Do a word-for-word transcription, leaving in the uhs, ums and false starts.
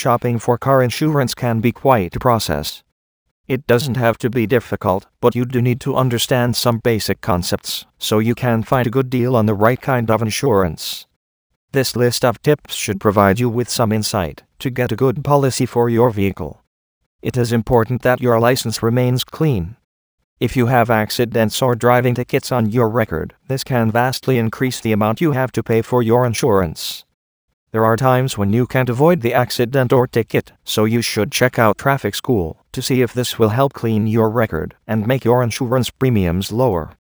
shopping for car insurance can be quite a process. It doesn't have to be difficult, but you do need to understand some basic concepts so you can find a good deal on the right kind of insurance. This list of tips should provide you with some insight to get a good policy for your vehicle. It is important that your license remains clean. If you have accidents or driving tickets on your record, this can vastly increase the amount you have to pay for your insurance. There are times when you can't avoid the accident or ticket, so you should check out traffic school to see if this will help clean your record and make your insurance premiums lower.